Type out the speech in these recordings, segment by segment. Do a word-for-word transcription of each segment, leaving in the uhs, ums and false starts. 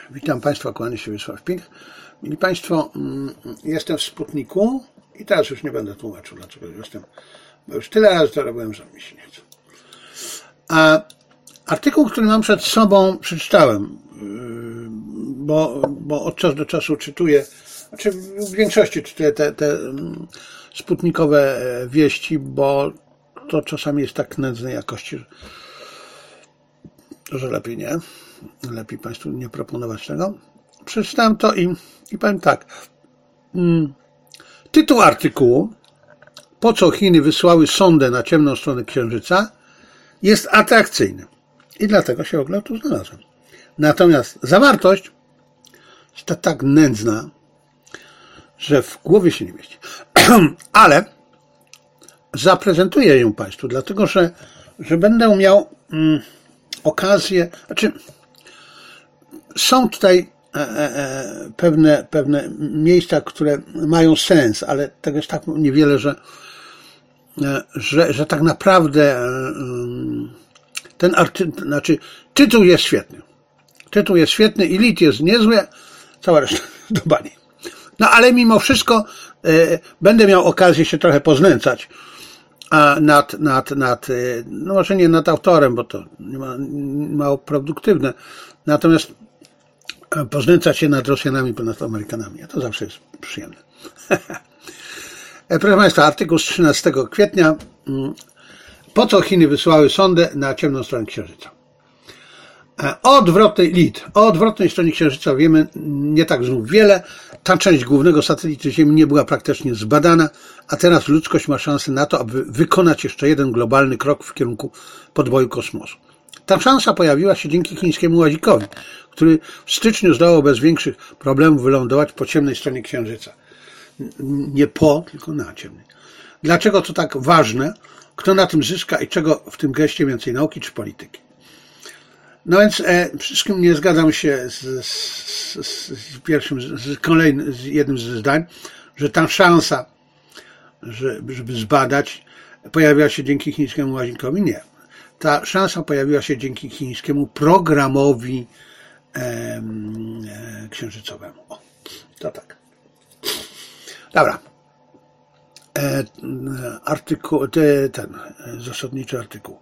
Witam Państwa, kłania się Wiesław Pink. Mili Państwo, jestem w Sputniku i teraz już nie będę tłumaczył, dlaczego jestem, bo już tyle razy to robiłem, że mi się nie chce. A artykuł, który mam przed sobą, przeczytałem, bo, bo od czasu do czasu czytuję, znaczy w większości czytuję te, te sputnikowe wieści, bo to czasami jest tak nędznej jakości, że lepiej nie. Lepiej Państwu nie proponować tego. Przeczytałem to i, i powiem tak. Tytuł artykułu, po co Chiny wysłały sondę na ciemną stronę Księżyca, jest atrakcyjny. I dlatego się w ogóle tu znalazłem. Natomiast zawartość jest tak nędzna, że w głowie się nie mieści. Ale zaprezentuję ją Państwu, dlatego że, że będę miał mm, okazję, znaczy są tutaj e, e, pewne, pewne miejsca, które mają sens, ale tego jest tak niewiele, że, e, że, że tak naprawdę e, ten artykuł, znaczy tytuł jest świetny. Tytuł jest świetny i lit jest niezły, cała reszta do bani. No ale mimo wszystko e, będę miał okazję się trochę poznęcać a nad, nad, nad, no może nie nad autorem, bo to nie ma, mało produktywne, natomiast poznęcać się nad Rosjanami, ponad Amerykanami, a to zawsze jest przyjemne. Proszę Państwa, artykuł z trzynastego kwietnia. Po co Chiny wysłały sondę na ciemną stronę Księżyca? O odwrotnej lit, o odwrotnej stronie Księżyca wiemy nie tak znów wiele. Ta część głównego satelity Ziemi nie była praktycznie zbadana, a teraz ludzkość ma szansę na to, aby wykonać jeszcze jeden globalny krok w kierunku podboju kosmosu. Ta szansa pojawiła się dzięki chińskiemu łazikowi, który w styczniu zdołał bez większych problemów wylądować po ciemnej stronie Księżyca. Nie po, tylko na ciemnej. Dlaczego to tak ważne? Kto na tym zyska i czego w tym geście więcej nauki czy polityki? No więc e, wszystkim nie zgadzam się z, z, z pierwszym, z kolejnym, z jednym ze zdań, że ta szansa, że, żeby zbadać, pojawiła się dzięki chińskiemu łazikowi. Nie. Ta szansa pojawiła się dzięki chińskiemu programowi e, e, księżycowemu. O, to tak. Dobra. E, artykuł, te, ten zasadniczy artykuł.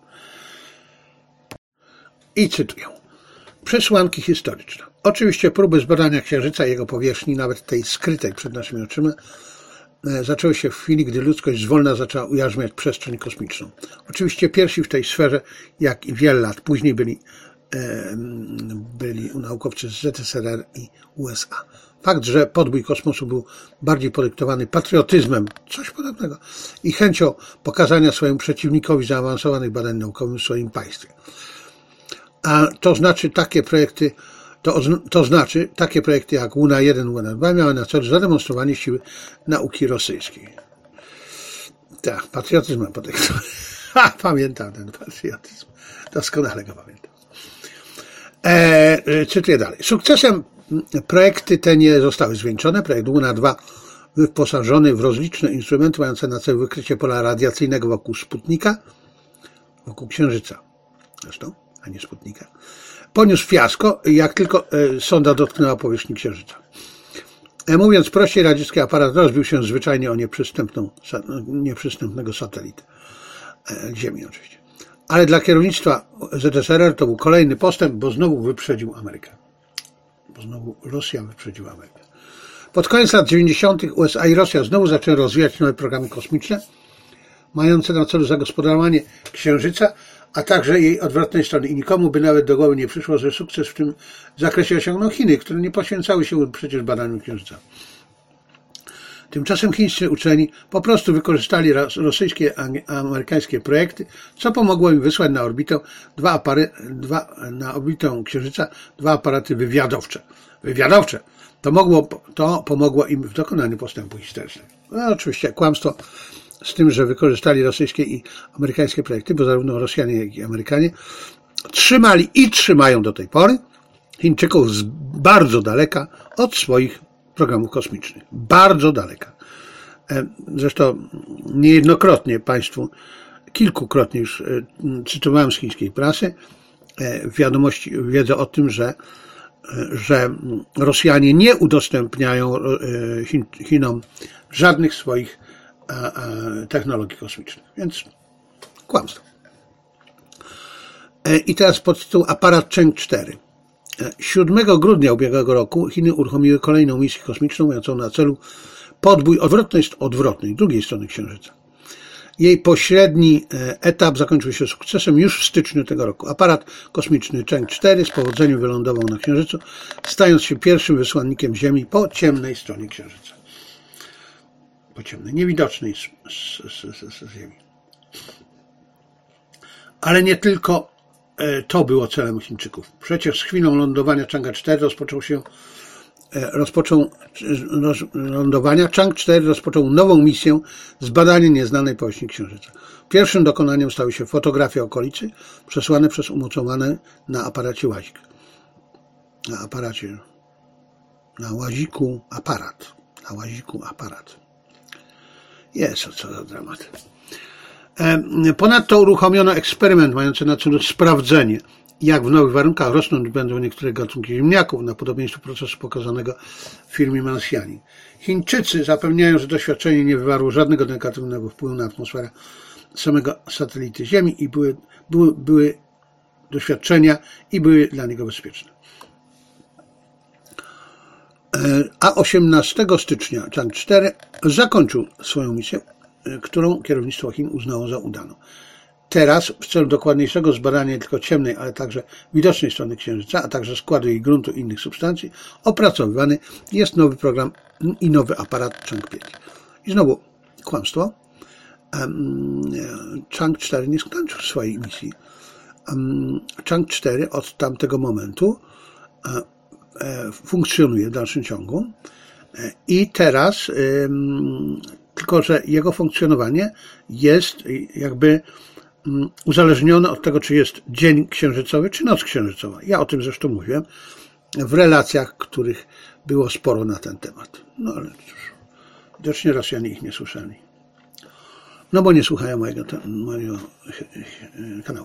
I cytuję. Przesłanki historyczne. Oczywiście próby zbadania Księżyca i jego powierzchni, nawet tej skrytej przed naszymi oczyma, zaczęły się w chwili, gdy ludzkość zwolna zaczęła ujarzmiać przestrzeń kosmiczną. Oczywiście pierwsi w tej sferze, jak i wiele lat później, byli, e, byli naukowcy z Z S R R i U S A. Fakt, że podbój kosmosu był bardziej podyktowany patriotyzmem, coś podobnego, i chęcią pokazania swojemu przeciwnikowi zaawansowanych badań naukowych w swoim państwie. A to znaczy takie projekty, to, to znaczy takie projekty jak Łuna jeden, Łuna dwa miały na celu zademonstrowanie siły nauki rosyjskiej. Tak, patriotyzmem podyktowany. Ha, pamiętam ten patriotyzm. Doskonale go pamiętam. E, cytuję dalej. Sukcesem projekty te nie zostały zwieńczone. Projekt Łuna dwa wyposażony w rozliczne instrumenty mające na celu wykrycie pola radiacyjnego wokół Sputnika, wokół Księżyca zresztą, a nie Sputnika, poniósł fiasko, jak tylko sonda dotknęła powierzchni Księżyca. Mówiąc prościej, radziecki aparat rozbił się zwyczajnie o nieprzystępną, nieprzystępnego satelitę. Ziemi oczywiście. Ale dla kierownictwa Z S R R to był kolejny postęp, bo znowu wyprzedził Amerykę. Bo znowu Rosja wyprzedziła Amerykę. Pod koniec lat dziewięćdziesiątych U S A i Rosja znowu zaczęły rozwijać nowe programy kosmiczne, mające na celu zagospodarowanie Księżyca, a także jej odwrotnej strony. I nikomu by nawet do głowy nie przyszło, że sukces w tym zakresie osiągną Chiny, które nie poświęcały się przecież badaniu Księżyca. Tymczasem chińscy uczeni po prostu wykorzystali rosyjskie, amerykańskie projekty, co pomogło im wysłać na orbitę dwa apary, dwa, na orbitę Księżyca dwa aparaty wywiadowcze. Wywiadowcze. To, mogło, to pomogło im w dokonaniu postępu historycznego. No, oczywiście kłamstwo z tym, że wykorzystali rosyjskie i amerykańskie projekty, bo zarówno Rosjanie, jak i Amerykanie trzymali i trzymają do tej pory Chińczyków z bardzo daleka od swoich programów kosmicznych. Bardzo daleka. Zresztą niejednokrotnie Państwu, kilkukrotnie już cytowałem z chińskiej prasy wiadomości, wiedzę o tym, że że Rosjanie nie udostępniają Chinom żadnych swoich technologii kosmicznych. Więc kłamstwo. I teraz podtytuł Aparat Chang'e cztery. siódmego grudnia ubiegłego roku Chiny uruchomiły kolejną misję kosmiczną mającą na celu podbój odwrotnej, odwrotnej, drugiej strony Księżyca. Jej pośredni etap zakończył się sukcesem już w styczniu tego roku. Aparat kosmiczny Chang'e cztery z powodzeniem wylądował na Księżycu, stając się pierwszym wysłannikiem Ziemi po ciemnej stronie Księżyca. Po ciemnej, niewidocznej z, z, z, z Ziemi. Ale nie tylko to było celem Chińczyków. Przecież z chwilą lądowania Chang'e cztery rozpoczął się rozpoczął roz, lądowania Chang'e cztery rozpoczął nową misję zbadania nieznanej powierzchni Księżyca. Pierwszym dokonaniem stały się fotografie okolicy przesłane przez umocowane na aparacie łazik. Na aparacie na łaziku aparat. Na łaziku aparat. Jezu, co za dramat. Ponadto uruchomiono eksperyment mający na celu sprawdzenie, jak w nowych warunkach rosnąć będą niektóre gatunki ziemniaków na podobieństwo procesu pokazanego w filmie Marsjanin. Chińczycy zapewniają, że doświadczenie nie wywarło żadnego negatywnego wpływu na atmosferę samego satelity Ziemi i były, były, były doświadczenia i były dla niego bezpieczne. A osiemnastego stycznia Chang'e cztery zakończył swoją misję, którą kierownictwo Chin uznało za udaną. Teraz w celu dokładniejszego zbadania nie tylko ciemnej, ale także widocznej strony Księżyca, a także składu jej gruntu i innych substancji, opracowywany jest nowy program i nowy aparat Chang'e pięć. I znowu kłamstwo. Chang'e cztery nie skończył swojej misji. Chang'e cztery od tamtego momentu funkcjonuje w dalszym ciągu i teraz tylko, że jego funkcjonowanie jest jakby uzależnione od tego, czy jest dzień księżycowy, czy noc księżycowa. Ja o tym zresztą mówiłem w relacjach, których było sporo na ten temat. No ale cóż, widocznie Rosjanie ich nie słyszeli. No bo nie słuchają mojego, mojego kanału.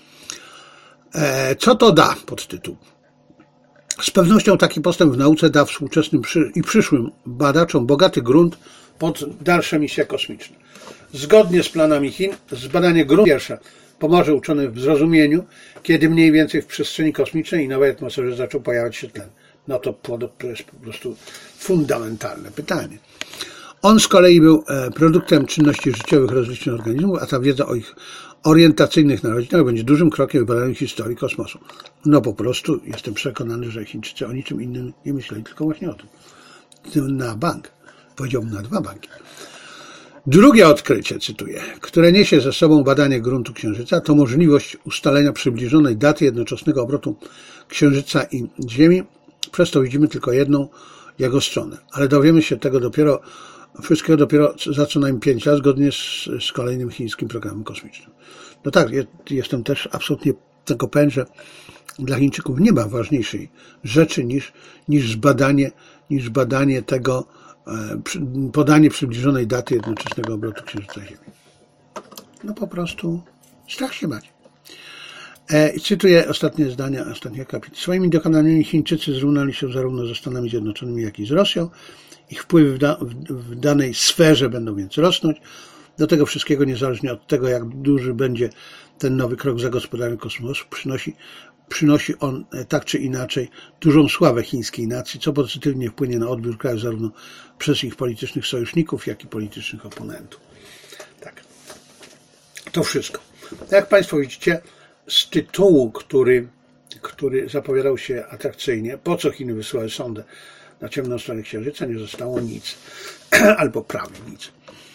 Co to da? Podtytuł. Z pewnością taki postęp w nauce da współczesnym i przyszłym badaczom bogaty grunt pod dalsze misje kosmiczne. Zgodnie z planami Chin, zbadanie gruntu pierwsze pomoże uczonym w zrozumieniu, kiedy mniej więcej w przestrzeni kosmicznej i nowej atmosferze zaczął pojawiać się tlen. No to, to jest po prostu fundamentalne pytanie. On z kolei był produktem czynności życiowych rozlicznych organizmów, a ta wiedza o ich orientacyjnych narodzinach będzie dużym krokiem w badaniu historii kosmosu. No po prostu jestem przekonany, że Chińczycy o niczym innym nie myśleli, tylko właśnie o tym. Na bank. Powiedziałbym na dwa banki. Drugie odkrycie, cytuję, które niesie ze sobą badanie gruntu Księżyca, to możliwość ustalenia przybliżonej daty jednoczesnego obrotu Księżyca i Ziemi. Przez to widzimy tylko jedną jego stronę. Ale dowiemy się tego dopiero, wszystkiego dopiero za co najmniej pięć lat, zgodnie z, z kolejnym chińskim programem kosmicznym. No tak, jestem też absolutnie tego pewien, że dla Chińczyków nie ma ważniejszej rzeczy niż, niż badanie, niż badanie tego, podanie przybliżonej daty jednoczesnego obrotu Księżyca Ziemi. No po prostu strach się bać. E, cytuję ostatnie zdania, ostatnie akapity. Swoimi dokonaniami Chińczycy zrównali się zarówno ze Stanami Zjednoczonymi, jak i z Rosją. Ich wpływy w, da, w, w danej sferze będą więc rosnąć. Do tego wszystkiego, niezależnie od tego, jak duży będzie ten nowy krok w zagospodarowaniu kosmosu, przynosi, przynosi on tak czy inaczej dużą sławę chińskiej nacji, co pozytywnie wpłynie na odbiór kraju zarówno przez ich politycznych sojuszników, jak i politycznych oponentów. Tak. To wszystko. Jak Państwo widzicie, z tytułu, który, który zapowiadał się atrakcyjnie, po co Chiny wysłały sondę na ciemną stronę Księżyca, nie zostało nic. Albo prawie nic.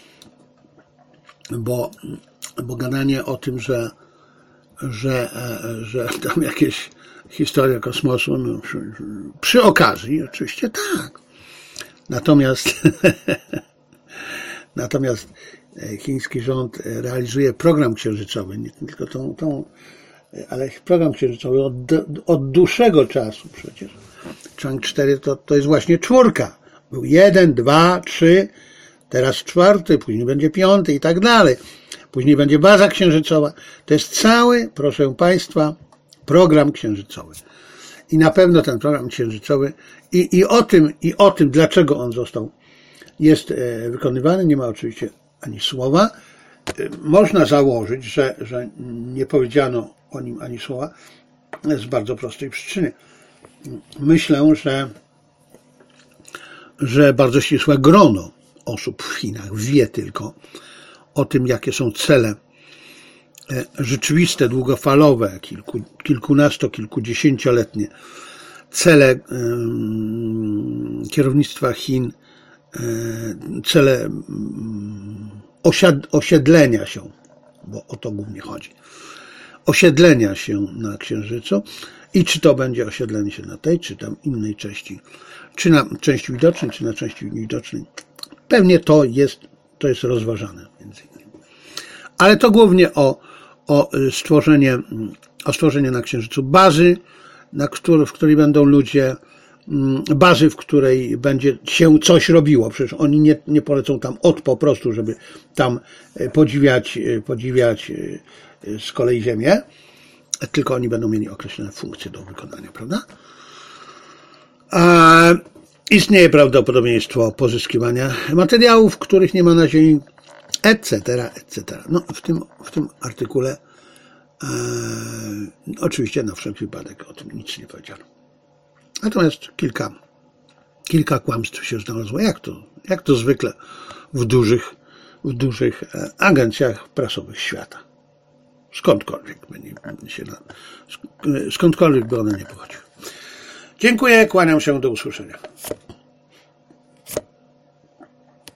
Bo, bo gadanie o tym, że, że, że tam jakieś historia kosmosu, no, przy, przy okazji, oczywiście tak. Natomiast, natomiast chiński rząd realizuje program księżycowy, nie tylko tą, tą ale program księżycowy od, od dłuższego czasu przecież. Chang'e cztery to, to jest właśnie czwórka. Był jeden, dwa, trzy, teraz czwarty, później będzie piąty i tak dalej. Później będzie baza księżycowa. To jest cały, proszę Państwa, program księżycowy. i na pewno ten program księżycowy i, i o tym, i o tym, dlaczego on został, jest wykonywany, nie ma oczywiście ani słowa. Można założyć, że, że nie powiedziano o nim ani słowa z bardzo prostej przyczyny. Myślę, że, że bardzo ścisłe grono osób w Chinach wie tylko o tym, jakie są cele rzeczywiste, długofalowe, kilku, kilkunasto, kilkudziesięcioletnie cele kierownictwa Chin, cele osiedlenia się, bo o to głównie chodzi, osiedlenia się na Księżycu i czy to będzie osiedlenie się na tej, czy tam innej części, czy na części widocznej, czy na części niewidocznej. Pewnie to jest, to jest rozważane między innymi. Ale to głównie o, o stworzenie, o stworzenie na Księżycu bazy, na który, w której będą ludzie, bazy, w której będzie się coś robiło. Przecież oni nie, nie polecą tam od po prostu, żeby tam podziwiać, podziwiać z kolei Ziemię, tylko oni będą mieli określone funkcje do wykonania, prawda? A istnieje prawdopodobieństwo pozyskiwania materiałów, których nie ma na Ziemi, et cetera, et cetera. No, w tym, w tym artykule e, oczywiście na wszelki wypadek o tym nic nie powiedziano. Natomiast kilka, kilka kłamstw się znalazło, jak to, jak to zwykle w dużych, w dużych agencjach prasowych świata. Skądkolwiek by się, skądkolwiek by one nie pochodziły. Dziękuję, kłaniam się, do usłyszenia.